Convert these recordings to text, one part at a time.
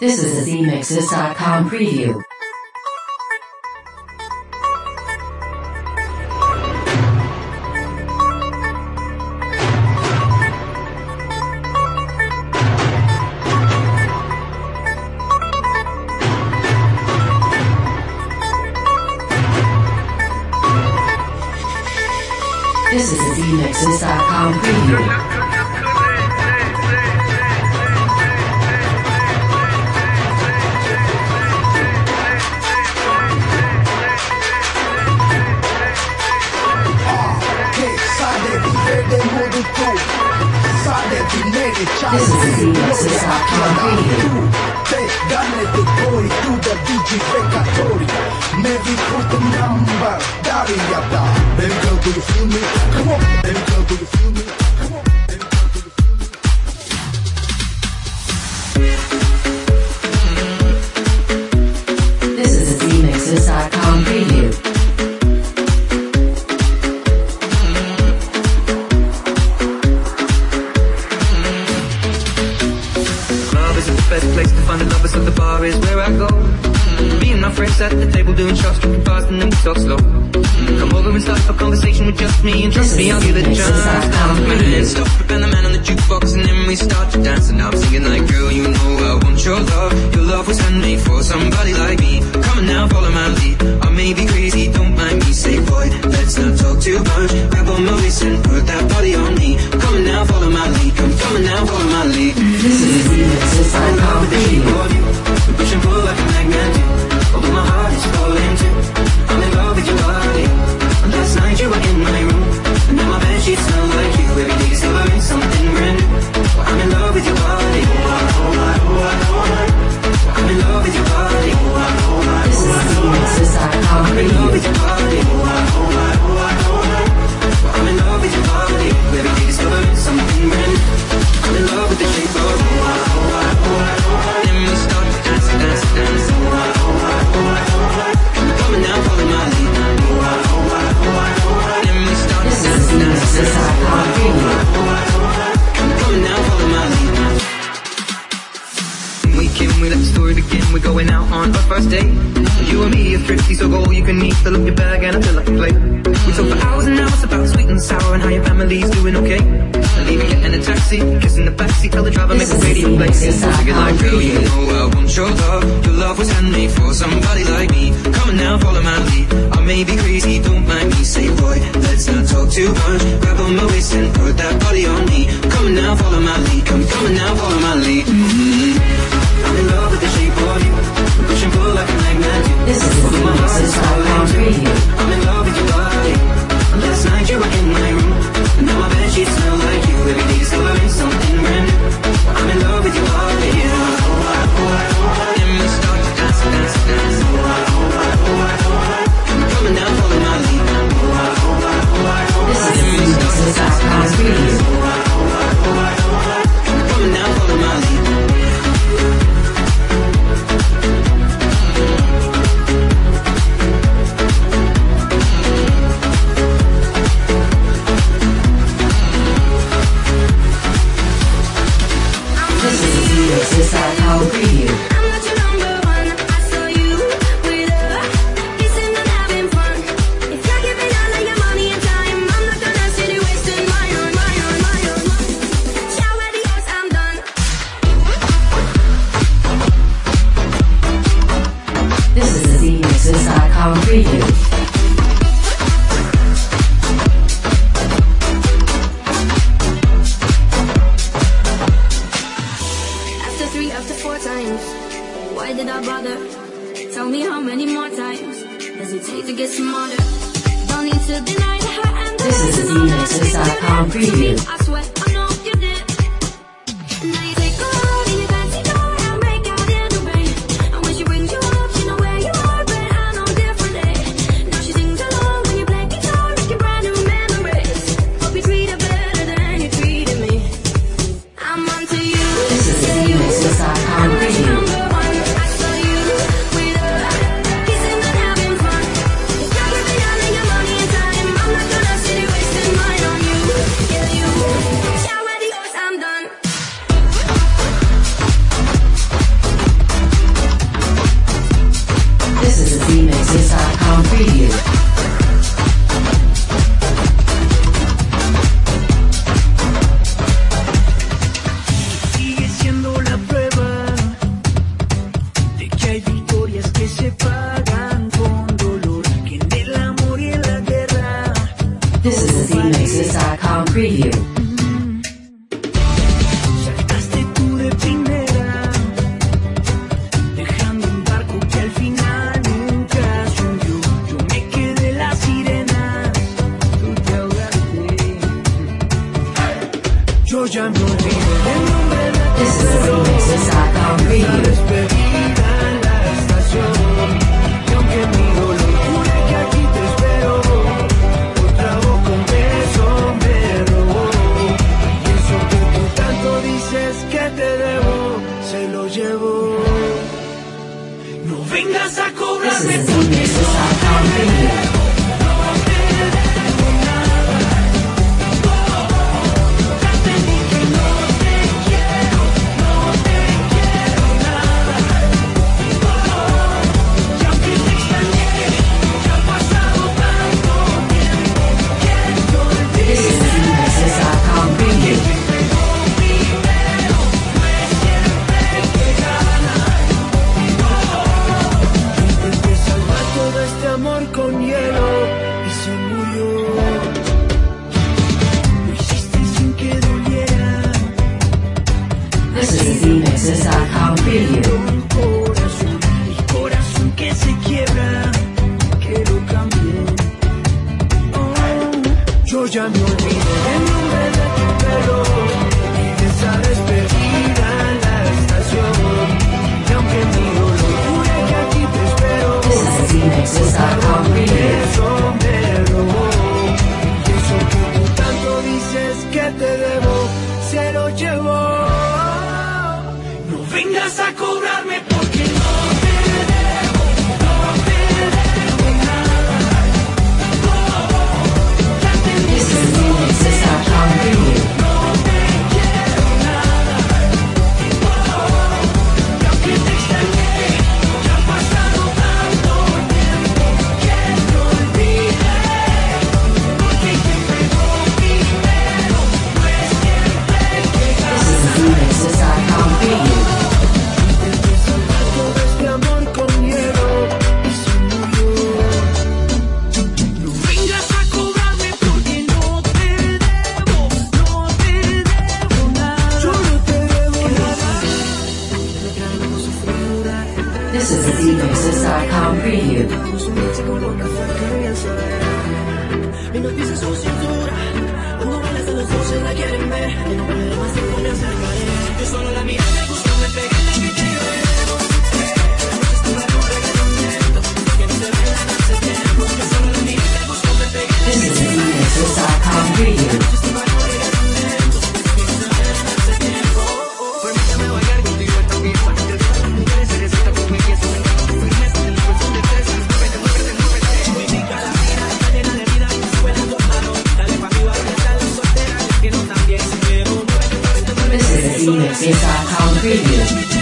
This is a ZMixes.com preview. This is a ZMixes.com preview. This is a ZMixes.com preview. Dale the boy to the DJ Peccatori. Maybe put the number, daddy yada. Baby girl, do you feel me? Come on, baby girl, do you feel me? Come on, baby girl, do you feel me? This is a ZMixes.com preview. Best place to find the lovers, so the bar is where I go. Me and my friends at the table doing shots, drinking fast, and then we talk slow. Come over and start a conversation with just me, and trust me, I'll give it a chance. Man, stop flipping the man on the jukebox, and then we start to dance. And I'm singing like, girl, you know I want your love. Your love was handmade for somebody like me. Come on now, follow my lead. I may be crazy, don't mind me. Say, boy, let's not talk too much. Grab on my waist and put that body on me. Come on now, follow my lead. Come on now, follow my lead. This is a ZMixes.com preview. We push and pull like a magnet. Although my heart is falling too. I'm in love with your body. Last night you were in my room, and now my bedsheets smell like you. Every day discovering something brand new. Well, I'm in love with your body. I'm in love with your body. This is a ZMixes.com I'm in love with preview. your body. I'm in love with your body. Every day discovering something brand new. I'm in love with the shape of you. Then we start to dance, dance, dance. Come on now, follow my lead. Then we start to This dance, is a dance, dance. ZMixes.com preview. Come on now, follow my lead. We let the story begin. We're going out on our first date. You and me are thrifty, so go all you can eat. Fill up your bag and I fill up your plate. We talk for hours and hours about sweet and sour and how your family's doing okay. And even getting a taxi, kissing the backseat, tell the driver make the radio play. Singing like, girl, you know I want your love. Your love was handmade for somebody like me. Come on now, follow my lead. I may be crazy, don't mind me. Say, boy, let's not talk too much. Grab on my waist and put that body on me. Come on now, follow my lead. Come on now, follow my lead. I'm in love with the shape of you. We push and pull like a magnet. This is a ZMixes.com preview. I'm in love with your body. Last night you were in my room, and now my bedsheets smell like you. Every day discovering something brand new. I'm in love with your body. Then we start to dance, dance, dance. Come on now, follow my lead. This is a ZMixes.com preview. Come on now, follow my lead. This is a ZMixes.com preview. I'm not your number one. I saw you with her, kissing and having fun. If you're giving all of your money and time, I'm not gonna sit here wasting mine on. Shower the house, I'm done. This is a ZMixes.com preview. After 3, after 4 times, why did I bother? Tell me how many more times does it take to get smarter? Don't need to deny the hurt and the This is a ZMixes.com preview. I swear I know you did. Now you take a ride in your fancy car and break out in the rain. And when she brings you up, you know where you are, but I know differently. Now she sings along when you play guitar, making brand new memories. Hope you treat her better than you treated me. I'm onto you. This is a ZMixes.com preview. Number one, I saw you with her, kissing and having fun. If you're giving all of your money and time, I'm not gonna sit here wasting mine on you. Yeah, you. This is the ZMixes.com preview. Saltaste tú de primera, dejando un barco que al final nunca se hundió. Yo me quedé la sirena, tú te ahogaste. Yo ya me olvidé del nombre de tu This is the ZMixes.com preview. despedida en la estación. Y aunque mi dolor jure que aquí te espero, otra boca un beso me robó. Y eso que tú tanto dices que te debo, se lo llevo. No vengas a This cobrarme is the porque ZMixes.com preview. This is the ZMixes.com preview. intenté salvar todo este amor con hielo y se murió. Lo hiciste sin que doliera. This is the ZMixes.com preview. Un corazón, el corazón que se quiebra, que lo cambie. Oh, yo ya me olvidé el nombre de tu pelo y de esa despedida en la estación. Y aunque mi dolor jure que aquí te espero, This is the ZMixes.com preview. eso me robó. Y eso que tú tanto dices que te debo, se lo llevó. No vengas a cobrarme porque no te debo nada. Ya te This is dije the ZMixes.com preview. no te quiero nada. Y aunque te extrañé, ya ha pasado tanto tiempo que te olvidé. Porque quien pegó primero no es quien te pega. This is the ZMixes.com preview. Intenté salvar todo este amor con hielo y se murió. No vengas a cobrarme porque no te debo nada. Yo no te debo nada. This is the ZMixes.com preview. Mi noticia es su cintura. Cuando bailas a los dos se la quieren ver. Y no puede más se pone a acercaré. Yo solo la miré, me gustó, me pegué, le grité y luego. La noche está para un regalamiento. Que no se vela hace tiempo. Yo solo la miré, me gustó, me pegué, le This is grité the ZMixes.com preview. Permítame bailar contigo esta misma. Te digo a las mujeres, se necesita con mi pieza. Firmeza en el corazón de tres. Muévete, muévete, muévete. Mi indica la vida está llena de vida. Suena en tus manos. Dale pa' arriba, está la soltera. Les quiero también. Pero muévete, muévete, muévete. This is the ZMixes.com preview.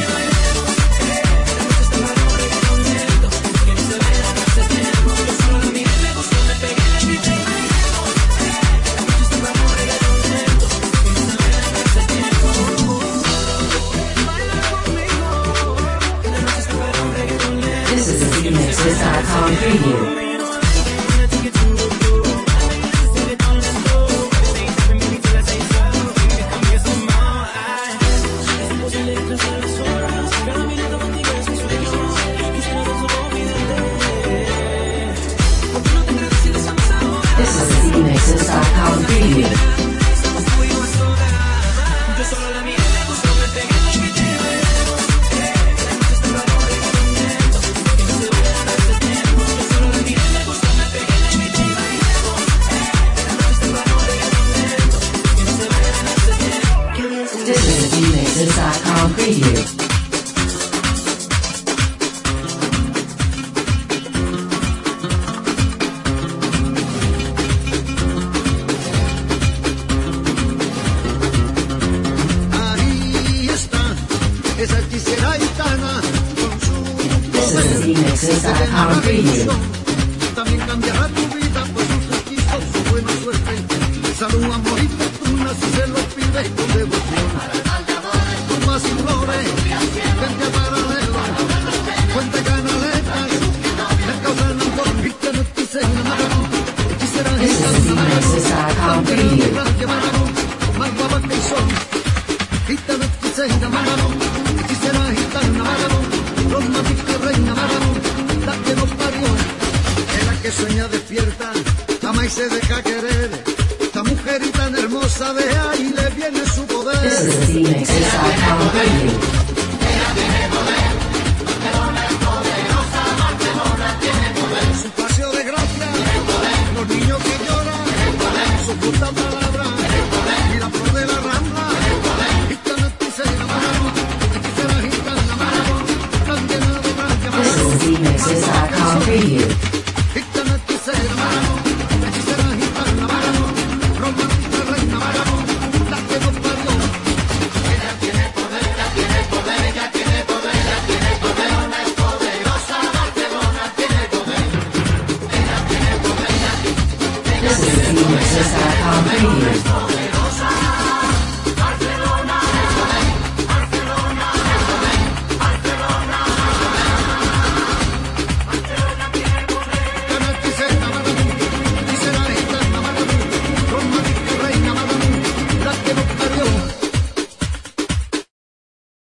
This is the ZMixes.com preview. This is the ZMixes.com preview. This is the ZMixes.com preview. Ahí está, esa hechicera gitana con su This is the ZMixes.com preview. también cambiará tu vida, pues sus hechizos, su buena suerte, salud, amor y fortuna, si se lo pide con devoción. Con más y flores, gente a paralelo, fuente canaletas, le causan amor y que no quise enamorar, hechicera This is the gitana. Sound Radio. Más guapa que son, gitana hechicera, Maradón, hechicera gitana, Maradón, romántica reina, Maradón, la que nos parió, es la que sueña despierta, ama y se deja querer, esta mujer tan hermosa, de ahí le viene su poder. This is the Phoenix Sound Radio. Su paseo de gracia, los niños que lloran, su puta palabra.